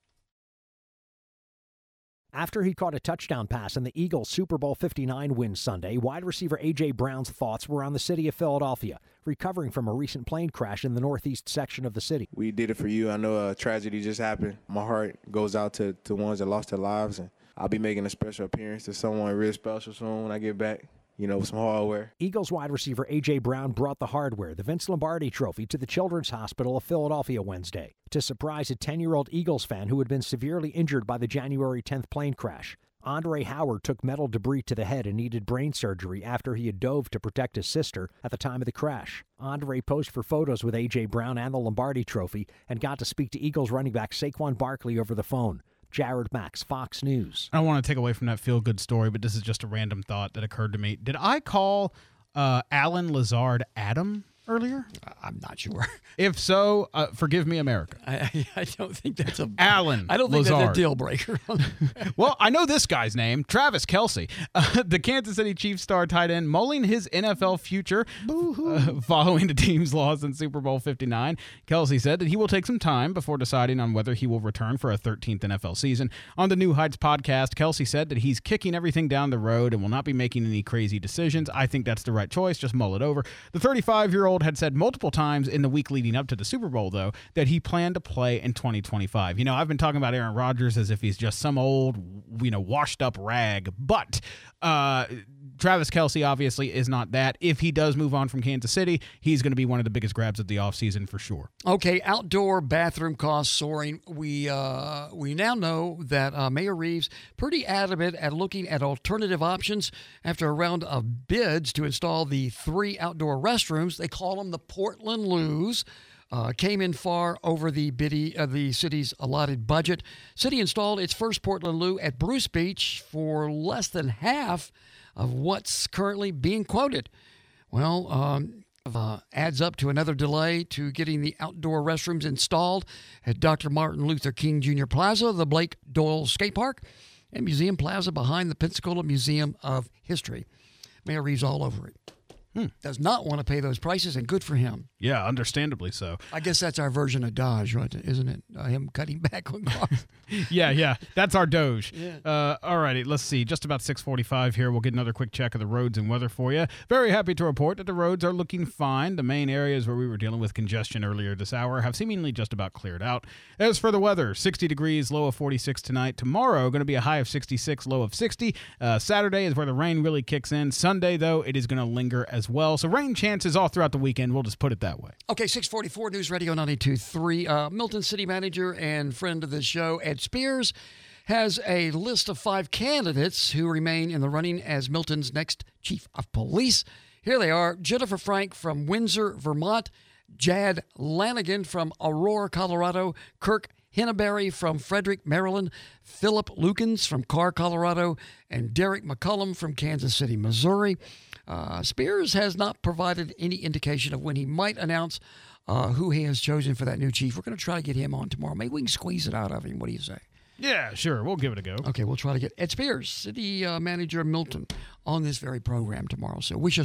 Speaker 2: After he caught a touchdown pass in the Eagles' Super Bowl fifty-nine win Sunday, wide receiver A J. Brown's thoughts were on the city of Philadelphia, recovering from a recent plane crash in the northeast section of the city.
Speaker 6: We did it for you. I know a tragedy just happened. My heart goes out to the ones that lost their lives, and I'll be making a special appearance to someone real special soon when I get back. You know, some hardware.
Speaker 2: Eagles wide receiver A J. Brown brought the hardware, the Vince Lombardi Trophy, to the Children's Hospital of Philadelphia Wednesday to surprise a ten-year-old Eagles fan who had been severely injured by the January tenth plane crash. Andre Howard took metal debris to the head and needed brain surgery after he had dove to protect his sister at the time of the crash. Andre posed for photos with A J. Brown and the Lombardi Trophy and got to speak to Eagles running back Saquon Barkley over the phone. Jared Max, Fox News.
Speaker 5: I don't want to take away from that feel-good story, but this is just a random thought that occurred to me. Did I call uh, Alan Lazard Adam earlier?
Speaker 4: I'm not sure.
Speaker 5: If so, uh, forgive me, America.
Speaker 4: I, I don't think that's a
Speaker 5: Alan
Speaker 4: I don't think
Speaker 5: Lazard.
Speaker 4: that's a deal breaker.
Speaker 5: Well, I know this guy's name, Travis Kelce. Uh, the Kansas City Chiefs star tight end mulling his N F L future uh, following the team's loss in Super Bowl fifty-nine. Kelce said that he will take some time before deciding on whether he will return for a thirteenth N F L season. On the New Heights podcast, Kelce said that he's kicking everything down the road and will not be making any crazy decisions. I think that's the right choice. Just mull it over. The thirty-five-year-old had said multiple times in the week leading up to the Super Bowl, though, that he planned to play in twenty twenty-five. You know, I've been talking about Aaron Rodgers as if he's just some old, you know, washed-up rag, but uh, Travis Kelce obviously is not that. If he does move on from Kansas City, he's going to be one of the biggest grabs of the offseason for sure.
Speaker 4: Okay, outdoor bathroom costs soaring. We uh, we now know that uh, Mayor Reeves pretty adamant at looking at alternative options after a round of bids to install the three outdoor restrooms. They call them the Portland Loos. Uh, came in far over the biddy, uh, the city's allotted budget. City installed its first Portland Loo at Bruce Beach for less than half of what's currently being quoted. Well, um, uh, adds up to another delay to getting the outdoor restrooms installed at Doctor Martin Luther King Junior Plaza, the Blake Doyle Skate Park, and Museum Plaza behind the Pensacola Museum of History. Mayor Reeves all over it. Hmm. Does not want to pay those prices, and good for him.
Speaker 5: Yeah, understandably so.
Speaker 4: I guess that's our version of Dodge, right? Isn't it? Uh, him cutting back on cars.
Speaker 5: yeah, yeah. That's our Doge.
Speaker 4: Yeah.
Speaker 5: Uh, all righty, let's see. Just about six forty-five here. We'll get another quick check of the roads and weather for you. Very happy to report that the roads are looking fine. The main areas where we were dealing with congestion earlier this hour have seemingly just about cleared out. As for the weather, sixty degrees, low of forty-six tonight. Tomorrow, going to be a high of sixty-six, low of sixty. Uh, Saturday is where the rain really kicks in. Sunday, though, it is going to linger as well. So rain chances all throughout the weekend. We'll just put it that way.
Speaker 4: Okay, six forty-four News Radio ninety-two point three. Uh, Milton City Manager and friend of the show, Ed Spears, has a list of five candidates who remain in the running as Milton's next chief of police. Here they are: Jennifer Frank from Windsor, Vermont; Jad Lanigan from Aurora, Colorado; Kirk Henneberry from Frederick, Maryland; Philip Lukens from Carr, Colorado; and Derek McCullum from Kansas City, Missouri. Uh, Spears has not provided any indication of when he might announce uh, who he has chosen for that new chief. We're going to try to get him on tomorrow. Maybe we can squeeze it out of him. What do you say?
Speaker 5: Yeah, sure. We'll give it a go.
Speaker 4: Okay, we'll try to get Ed Spears, city uh, manager of Milton, on this very program tomorrow. So wish us luck.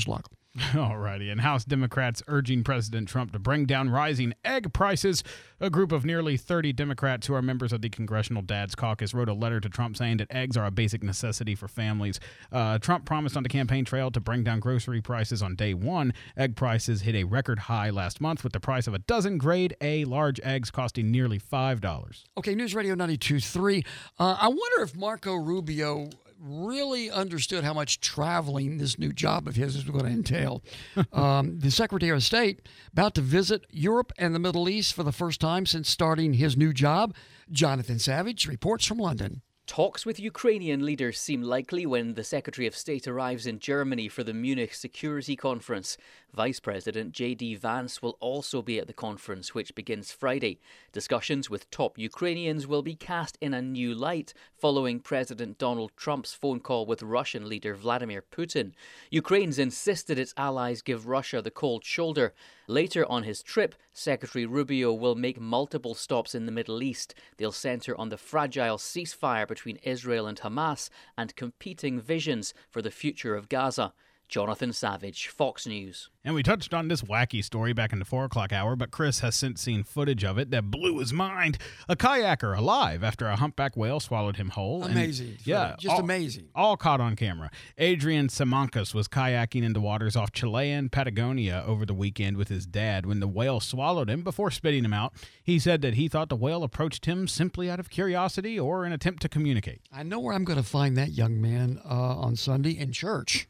Speaker 5: Alrighty, and House Democrats urging President Trump to bring down rising egg prices. A group of nearly thirty Democrats who are members of the Congressional Dads Caucus wrote a letter to Trump saying that eggs are a basic necessity for families. Uh, Trump promised on the campaign trail to bring down grocery prices on day one. Egg prices hit a record high last month with the price of a dozen grade A large eggs costing nearly five dollars.
Speaker 4: Okay, News Radio ninety-two point three. Uh, I wonder if Marco Rubio really understood how much traveling this new job of his is going to entail. um, the Secretary of State about to visit Europe and the Middle East for the first time since starting his new job. Jonathan Savage reports from London.
Speaker 7: Talks with Ukrainian leaders seem likely when the Secretary of State arrives in Germany for the Munich Security Conference. Vice President J D Vance will also be at the conference, which begins Friday. Discussions with top Ukrainians will be cast in a new light following President Donald Trump's phone call with Russian leader Vladimir Putin. Ukraine's insisted its allies give Russia the cold shoulder. Later on his trip, Secretary Rubio will make multiple stops in the Middle East. They'll centre on the fragile ceasefire between Israel and Hamas and competing visions for the future of Gaza. Jonathan Savage, Fox News.
Speaker 5: And we touched on this wacky story back in the four o'clock hour, but Chris has since seen footage of it that blew his mind. A kayaker alive after a humpback whale swallowed him whole.
Speaker 4: Amazing.
Speaker 5: And, yeah.
Speaker 4: Just
Speaker 5: all,
Speaker 4: amazing.
Speaker 5: All caught on camera. Adrian Simancas was kayaking into waters off Chilean Patagonia over the weekend with his dad when the whale swallowed him before spitting him out. He said that he thought the whale approached him simply out of curiosity or an attempt to communicate.
Speaker 4: I know where I'm going to find that young man uh, on Sunday in church.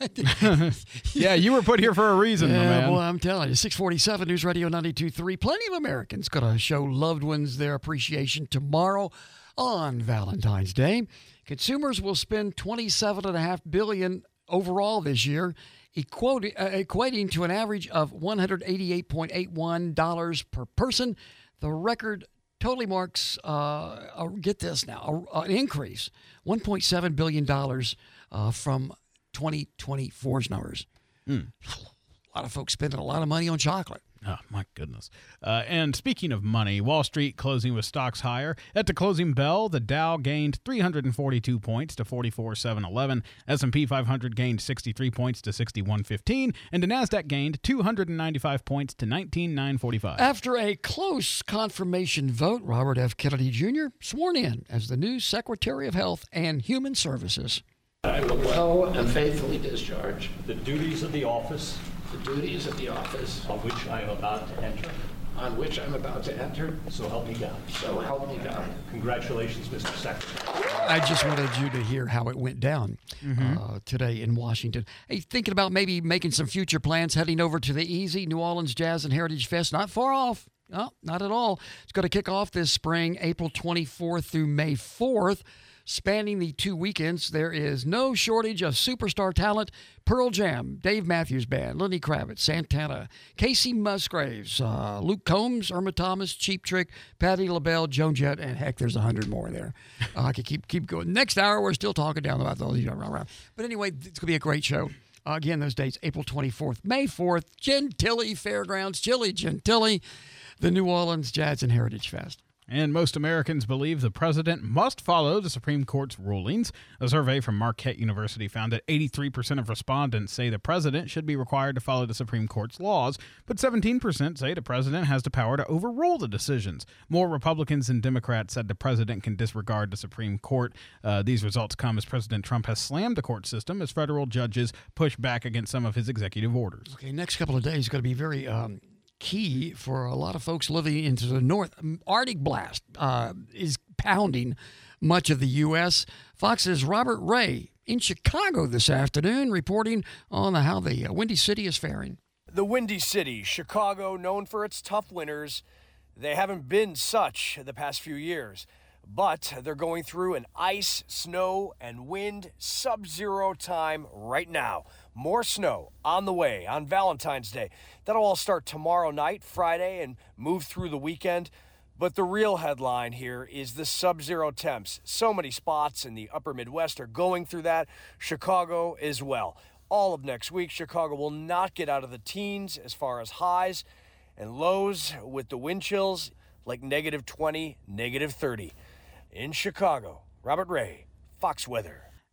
Speaker 5: Yeah, you were put here for a reason,
Speaker 4: yeah,
Speaker 5: my man.
Speaker 4: Well, I'm telling you, six forty-seven News Radio ninety-two point three. Plenty of Americans going to show loved ones their appreciation tomorrow on Valentine's Day. Consumers will spend twenty-seven point five billion dollars overall this year, equating, uh, equating to an average of one hundred eighty-eight point eight one dollars per person. The record totally marks, uh, uh, get this now, uh, an increase, one point seven billion dollars uh, from twenty twenty-four's numbers.
Speaker 5: Mm.
Speaker 4: A lot of folks spending a lot of money on chocolate.
Speaker 5: Oh, my goodness. Uh, and speaking of money, Wall Street closing with stocks higher. At the closing bell, the Dow gained three hundred forty-two points to forty-four thousand seven hundred eleven. S and P five hundred gained sixty-three points to sixty-one fifteen. And the NASDAQ gained two hundred ninety-five points to nineteen thousand nine hundred forty-five.
Speaker 4: After a close confirmation vote, Robert F. Kennedy Junior sworn in as the new Secretary of Health and Human Services.
Speaker 8: I will well and faithfully discharge
Speaker 9: the duties of the office
Speaker 8: the duties of the office
Speaker 9: on which I am about to enter.
Speaker 8: on which I'm about to enter.
Speaker 9: So help me God.
Speaker 8: So help me God.
Speaker 9: Congratulations, Mister Secretary.
Speaker 4: I just wanted you to hear how it went down
Speaker 5: Mm-hmm.
Speaker 4: uh, today in Washington. Hey, thinking about maybe making some future plans, heading over to the Easy New Orleans Jazz and Heritage Fest. Not far off. No, not at all. It's going to kick off this spring, April twenty-fourth through May fourth. Spanning the two weekends, there is no shortage of superstar talent. Pearl Jam, Dave Matthews Band, Lenny Kravitz, Santana, Casey Musgraves, uh, Luke Combs, Irma Thomas, Cheap Trick, Patti LaBelle, Joan Jett, and heck, there's a hundred more there. Uh, I could keep keep going. Next hour, we're still talking down about those. But anyway, it's going to be a great show. Uh, again, those dates, April twenty-fourth, May fourth, Gentilly Fairgrounds, Chili Gentilly, the New Orleans Jazz and Heritage Fest.
Speaker 5: And most Americans believe the president must follow the Supreme Court's rulings. A survey from Marquette University found that eighty-three percent of respondents say the president should be required to follow the Supreme Court's laws, but seventeen percent say the president has the power to overrule the decisions. More Republicans than Democrats said the president can disregard the Supreme Court. Uh, these results come as President Trump has slammed the court system as federal judges push back against some of his executive orders.
Speaker 4: Okay, next couple of days is going to be very um, key for a lot of folks living into the north. Arctic blast uh, is pounding much of the U S Fox's Robert Ray in Chicago this afternoon reporting on how the Windy City is faring.
Speaker 10: The Windy City, Chicago, known for its tough winters. They haven't been such the past few years, but they're going through an ice, snow, and wind sub-zero time right now. More snow on the way on Valentine's Day. That'll all start tomorrow night, Friday, and move through the weekend. But the real headline here is the sub-zero temps. So many spots in the upper Midwest are going through that. Chicago as well. All of next week, Chicago will not get out of the teens as far as highs and lows with the wind chills like negative twenty, negative thirty. In Chicago, Robert Ray, Fox Weather.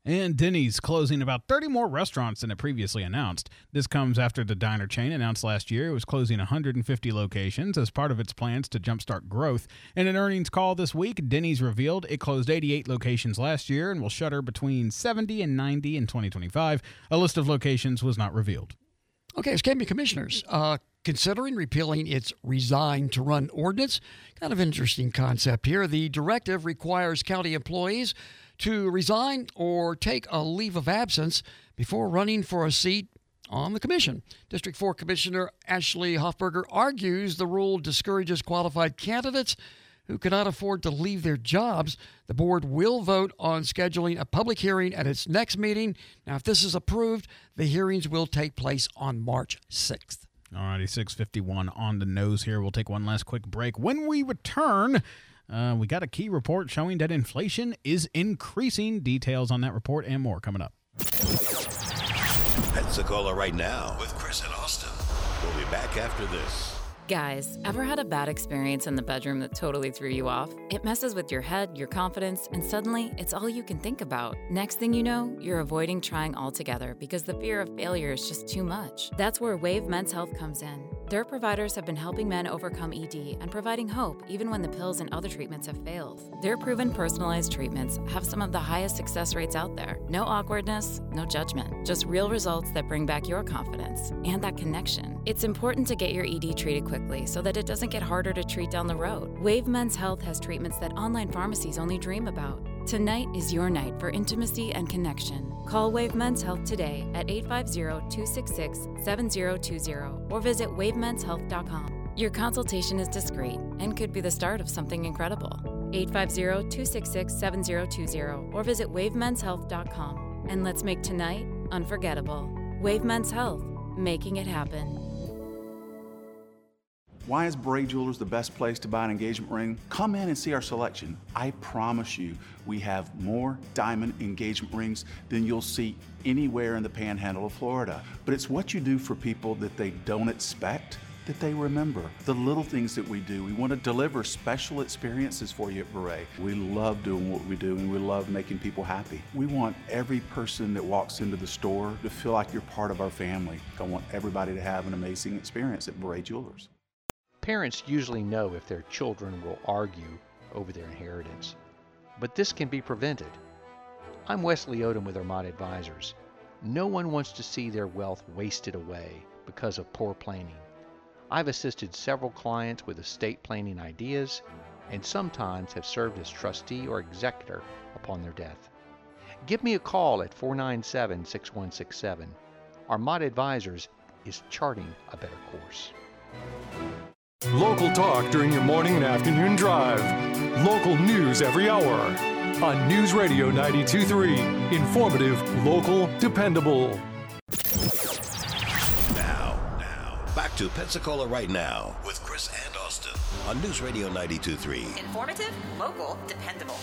Speaker 5: And Denny's closing about thirty more restaurants than it previously announced. This comes after the diner chain announced last year it was closing one hundred fifty locations as part of its plans to jumpstart growth. In an earnings call this week, Denny's revealed it closed eighty-eight locations last year and will shutter between seventy and ninety in twenty twenty-five. A list of locations was not revealed.
Speaker 4: Okay, Escambia commissioners uh, considering repealing its resign to run ordinance. Kind of interesting concept here. The directive requires county employees to resign or take a leave of absence before running for a seat on the commission. District four Commissioner Ashley Hoffberger argues the rule discourages qualified candidates who cannot afford to leave their jobs. The board will vote on scheduling a public hearing at its next meeting. Now, if this is approved, the hearings will take place on March sixth.
Speaker 5: All righty, six fifty-one on the nose here. We'll take one last quick break. When we return, uh, we got a key report showing that inflation is increasing. Details on that report and more coming up.
Speaker 20: Pensacola right now with Chris and Austin. We'll be back after this.
Speaker 11: Guys, ever had a bad experience in the bedroom that totally threw you off? It messes with your head, your confidence, and suddenly it's all you can think about. Next thing you know, you're avoiding trying altogether because the fear of failure is just too much. That's where Wave Men's Health comes in. Their providers have been helping men overcome E D and providing hope even when the pills and other treatments have failed. Their proven personalized treatments have some of the highest success rates out there. No awkwardness, no judgment, just real results that bring back your confidence and that connection. It's important to get your E D treated quickly so that it doesn't get harder to treat down the road. Wave Men's Health has treatments that online pharmacies only dream about. Tonight is your night for intimacy and connection. Call Wave Men's Health today at eight five zero, two six six, seven zero two zero or visit wave mens health dot com. Your consultation is discreet and could be the start of something incredible. eight five zero, two six six, seven zero two zero or visit wave mens health dot com. And let's make tonight unforgettable. Wave Men's Health, making it happen.
Speaker 12: Why is Bray Jewelers the best place to buy an engagement ring? Come in and see our selection. I promise you, we have more diamond engagement rings than you'll see anywhere in the panhandle of Florida. But it's what you do for people that they don't expect that they remember. The little things that we do. We want to deliver special experiences for you at Beret. We love doing what we do and we love making people happy. We want every person that walks into the store to feel like you're part of our family. I want everybody to have an amazing experience at Beret Jewelers.
Speaker 13: Parents usually know if their children will argue over their inheritance, but this can be prevented. I'm Wesley Odom with Armada Advisors. No one wants to see their wealth wasted away because of poor planning. I've assisted several clients with estate planning ideas and sometimes have served as trustee or executor upon their death. Give me a call at four nine seven, six one six seven. Armada Advisors is charting a better course.
Speaker 1: Local talk during your morning and afternoon drive. Local news every hour. On News Radio ninety-two point three. Informative, local, dependable.
Speaker 20: Now, now, back to Pensacola right now with Chris and Austin on News Radio ninety-two point three.
Speaker 21: Informative, local, dependable.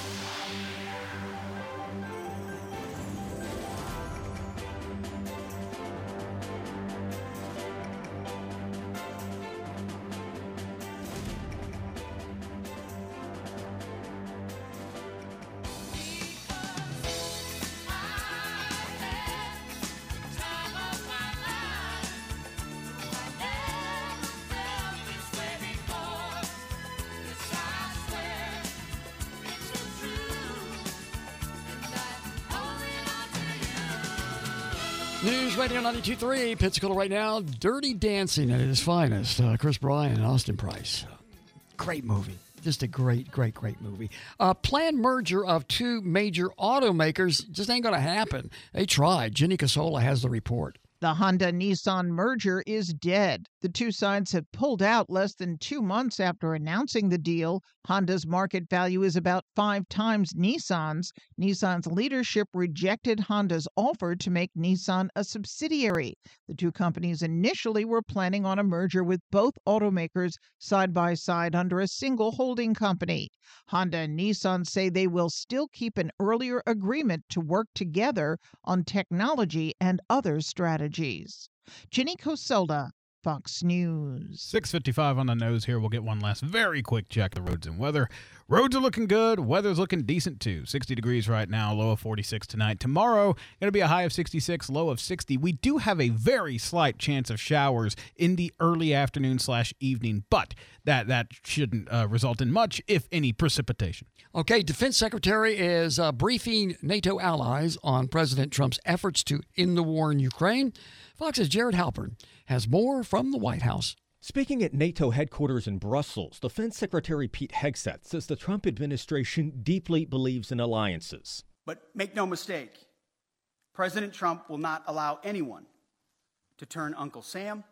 Speaker 4: News Radio ninety-two point three, Pensacola right now. Dirty Dancing at its finest. Uh, Chris Bryan and Austin Price. Great movie. Just a great, great, great movie. Uh, planned merger of two major automakers just ain't going to happen. They tried. Jenny Casola has the report.
Speaker 14: The Honda-Nissan merger is dead. The two sides have pulled out less than two months after announcing the deal. Honda's market value is about five times Nissan's. Nissan's leadership rejected Honda's offer to make Nissan a subsidiary. The two companies initially were planning on a merger with both automakers side by side under a single holding company. Honda and Nissan say they will still keep an earlier agreement to work together on technology and other strategies. Jenny Coselda, Fox News.
Speaker 5: six fifty-five on the nose here. We'll get one last very quick check of the roads and weather. Roads are looking good. Weather's looking decent, too. sixty degrees right now, low of forty-six tonight. Tomorrow, going to be a high of sixty-six, low of sixty. We do have a very slight chance of showers in the early afternoon slash evening, but that, that shouldn't uh, result in much, if any, precipitation.
Speaker 4: Okay, Defense Secretary is uh, briefing NATO allies on President Trump's efforts to end the war in Ukraine. Fox's Jared Halpern has more from the White House.
Speaker 15: Speaking at NATO headquarters in Brussels, Defense Secretary Pete Hegseth says the Trump administration deeply believes in alliances.
Speaker 16: But make no mistake, President Trump will not allow anyone to turn Uncle Sam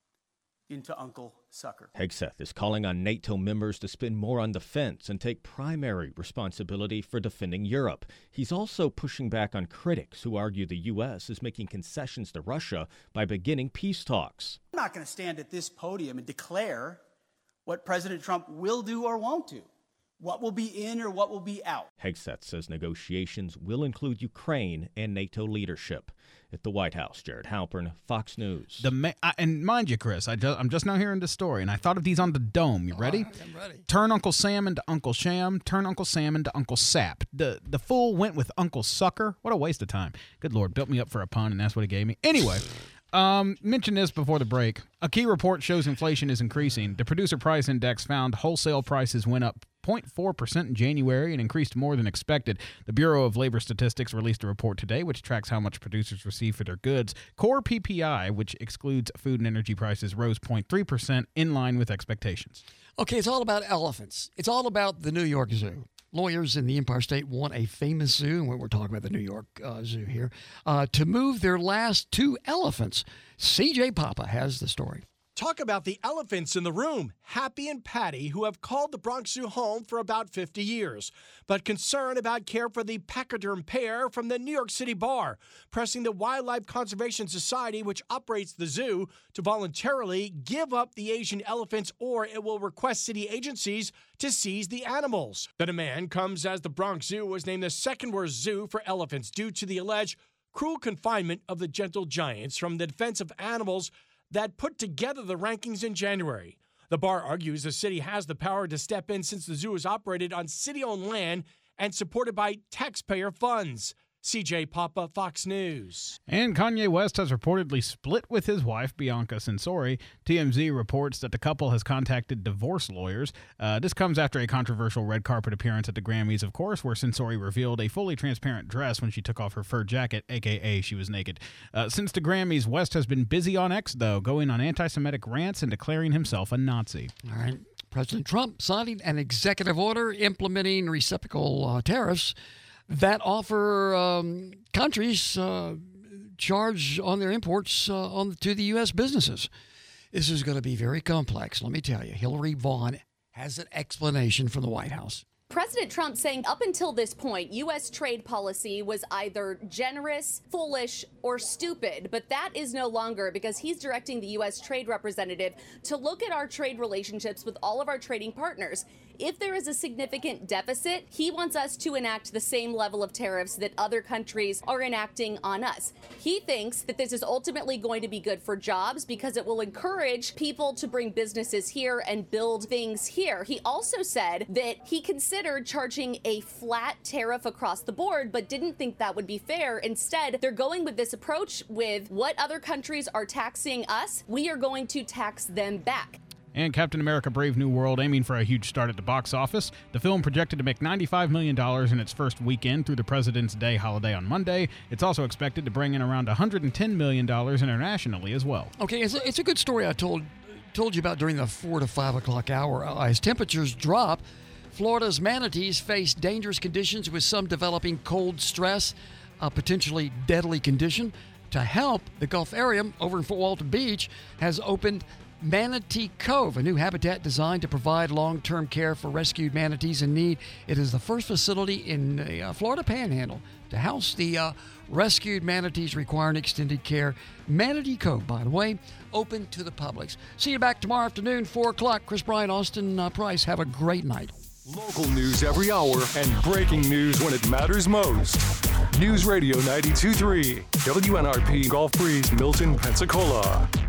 Speaker 16: into Uncle Sucker.
Speaker 15: Hegseth is calling on NATO members to spend more on defense and take primary responsibility for defending Europe. He's also pushing back on critics who argue the U S is making concessions to Russia by beginning peace talks.
Speaker 16: I'm not going to stand at this podium and declare what President Trump will do or won't do, what will be in or what will be out.
Speaker 15: Hegseth says negotiations will include Ukraine and NATO leadership. At the White House, Jared Halpern, Fox News.
Speaker 5: The ma- I, and mind you, Chris, I just, I'm just now hearing the story, and I thought of these on the dome. You ready?
Speaker 4: Right, I'm ready.
Speaker 5: Turn Uncle Sam into Uncle Sham. Turn Uncle Sam into Uncle Sap. The the fool went with Uncle Sucker. What a waste of time. Good Lord, built me up for a pun, and that's what he gave me. Anyway, um, mentioned this before the break. A key report shows inflation is increasing. The Producer Price Index found wholesale prices went up zero point four percent in January and increased more than expected. The Bureau of Labor Statistics released a report today which tracks how much producers receive for their goods. Core P P I, which excludes food and energy prices, rose zero point three percent in line with expectations.
Speaker 4: Okay, it's all about elephants. It's all about the New York Zoo. Lawyers in the Empire State want a famous zoo, and we're talking about the New York uh, Zoo here, uh, to move their last two elephants. C J Papa has the story.
Speaker 17: Talk about the elephants in the room, Happy and Patty, who have called the Bronx Zoo home for about fifty years, but concerned about care for the pachyderm pair from the New York City Bar, pressing the Wildlife Conservation Society, which operates the zoo, to voluntarily give up the Asian elephants or it will request city agencies to seize the animals. The demand comes as the Bronx Zoo was named the second worst zoo for elephants due to the alleged cruel confinement of the gentle giants from the Defense of Animals that put together the rankings in January. The bar argues the city has the power to step in since the zoo is operated on city-owned land and supported by taxpayer funds. C J Papa, Fox News.
Speaker 5: And Kanye West has reportedly split with his wife, Bianca Censori. T M Z reports that the couple has contacted divorce lawyers. Uh, this comes after a controversial red carpet appearance at the Grammys, of course, where Censori revealed a fully transparent dress when she took off her fur jacket, a k a she was naked. Uh, since the Grammys, West has been busy on X, though, going on anti-Semitic rants and declaring himself a Nazi.
Speaker 4: All right. President Trump signing an executive order implementing reciprocal uh, tariffs that offer um, countries uh, charge on their imports uh, on to the U S businesses. This is going to be very complex, let me tell you. Hillary Vaughn has an explanation from the White House.
Speaker 18: President Trump saying up until this point, U S trade policy was either generous, foolish, or stupid. But that is no longer, because he's directing the U S trade representative to look at our trade relationships with all of our trading partners. If there is a significant deficit, he wants us to enact the same level of tariffs that other countries are enacting on us. He thinks that this is ultimately going to be good for jobs because it will encourage people to bring businesses here and build things here. He also said that he considered charging a flat tariff across the board, but didn't think that would be fair. Instead, they're going with this approach with what other countries are taxing us, we are going to tax them back.
Speaker 5: And Captain America Brave New World aiming for a huge start at the box office. The film projected to make ninety-five million dollars in its first weekend through the President's Day holiday on Monday. It's also expected to bring in around one hundred ten million dollars internationally as well.
Speaker 4: Okay, it's a, it's a good story I told told you about during the four to five o'clock hour. Uh, as temperatures drop, Florida's manatees face dangerous conditions with some developing cold stress, a potentially deadly condition. To help, the Gulf area over in Fort Walton Beach has opened Manatee Cove, a new habitat designed to provide long-term care for rescued manatees in need. It is the first facility in the uh, Florida Panhandle to house the uh, rescued manatees requiring extended care. Manatee Cove, by the way, open to the public. See you back tomorrow afternoon, four o'clock. Chris Bryant, Austin uh, Price. Have a great night.
Speaker 1: Local news every hour and breaking news when it matters most. News Radio ninety-two point three, W N R P, Gulf Breeze, Milton, Pensacola.